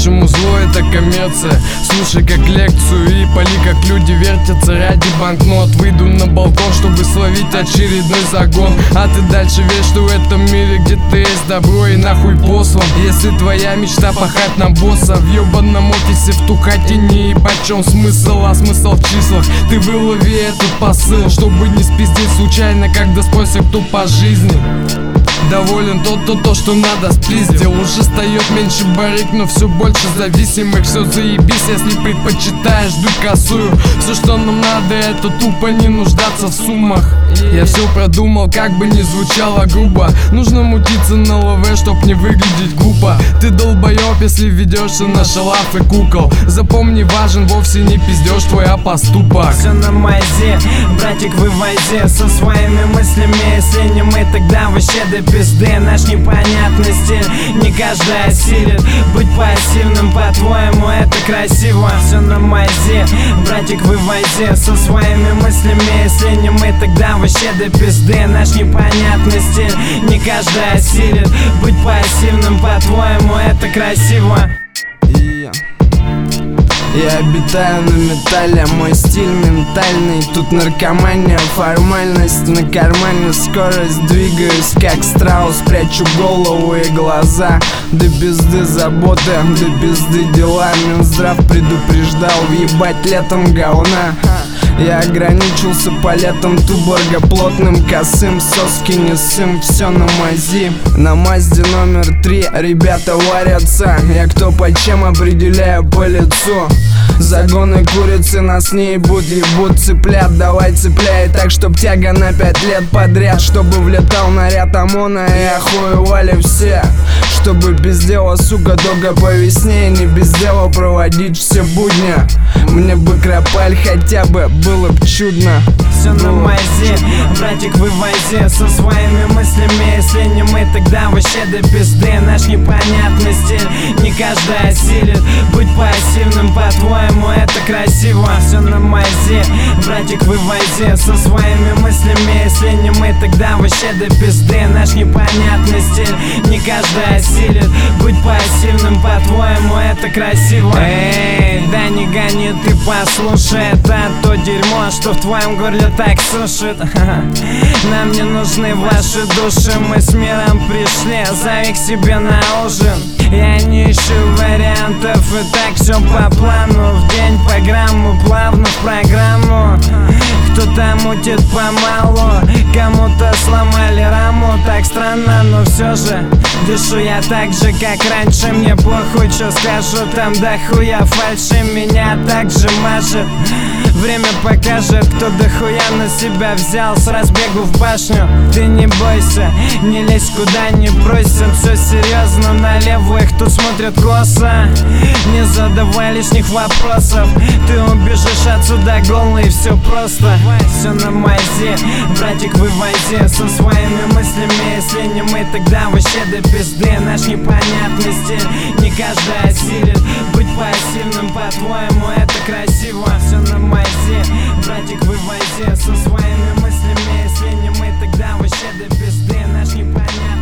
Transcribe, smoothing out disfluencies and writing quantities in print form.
по-нашему зло — это коммерция. Слушай как лекцию и пали, как люди вертятся ради банкнот. Выйду на балкон, чтобы словить очередной загон. А ты дальше верь, что в этом мире где-то есть добро и нахуй послан. Если твоя мечта пахать на босса, в ёбаном офисе втухать и не ебать, в чем смысл, а смысл в числах. Ты вылови этот посыл, чтобы не спиздить случайно, когда спросят, кто по жизни. Доволен то, что надо, спиздил. Уже встает меньше барыг, но все больше зависимых. Все заебись, если предпочитаешь дуть косую. Все, что нам надо, это тупо не нуждаться в суммах. Я все продумал, как бы ни звучало грубо. Нужно мутиться на лаве, чтоб не выглядеть глупо. Ты долбоеб, если ведешься на шалав и кукол. Запомни, важен вовсе не пиздеж твой, а поступок. Все на мазе, братик, вывози со своими мыслями. Если не мы, тогда вообще до пизды. Наш непонятный стиль не каждый осилит. Быть пассивным, по-твоему, это красиво. Все на мазе, братик, вывози со своими мыслями. Если не мы, тогда вообще до пизды. Наш непонятный стиль не каждый осилит. Быть пассивным, по-твоему, это красиво. Я обитаю на металле, мой стиль ментальный. Тут наркомания, формальность на кармане, скорость. Двигаюсь как страус, прячу голову и глаза. До пизды заботы, до пизды дела. Минздрав предупреждал, въебать летом говна. Я ограничился палетом туборга, плотным, косым, соски не сым, все на мази. На Мазде номер 3 ребята варятся. Я кто по чем определяю по лицу. Загоны курицы нас не ебут, ебут цыплят. Давай цепляй так, чтоб тяга на 5 лет подряд. Чтобы влетал наряд ОМОНа и охуевали все. Чтобы без дела, сука, долго по весне. И не без дела проводить все будни. Мне бы кропаль хотя бы, было б чудно. Все на мазе, братик, вывози со своими мыслями. Если не мы, тогда вообще до пизды. Наш непонятный стиль не каждый осилит. Быть пассивным, по-твоему, это красиво. Все на мазе, братик, вывози со своими мыслями. Если не мы, тогда вообще до пизды. Наш непонятный стиль не каждый осилит. Быть пассивным, по-твоему, это красиво. Эй, да не гони, ты послушай. Это то дерьмо, что в твоем горле так сушит. Нам не нужны ваши души. Мы с миром пришли, зови к себе на ужин. Я не ищу вариантов, и так все по плану. В день по грамму, плавно в программу. Кто-то мутит помалу, кому-то сломали раму. Так странно, но все же дышу я так же, как раньше. Мне похуй, что скажу, там дохуя фальши. Меня так же мажет. Время покажет, кто дохуя на себя взял с разбегу в башню. Ты не бойся, не лезь куда не просим. Все серьезно, на левых тут смотрят косо. Не задавай лишних вопросов. Ты убежишь отсюда голый, все просто. Все на мазе, братик, вывози со своими мыслями. Если не мы, тогда вообще до пизды. Наш непонятный стиль не каждый осилит. Быть пассивным, по-твоему, это красиво. Все на мазе, братик, вывози со своими мыслями. Если не мы, тогда вообще до пизды. Наш непонятный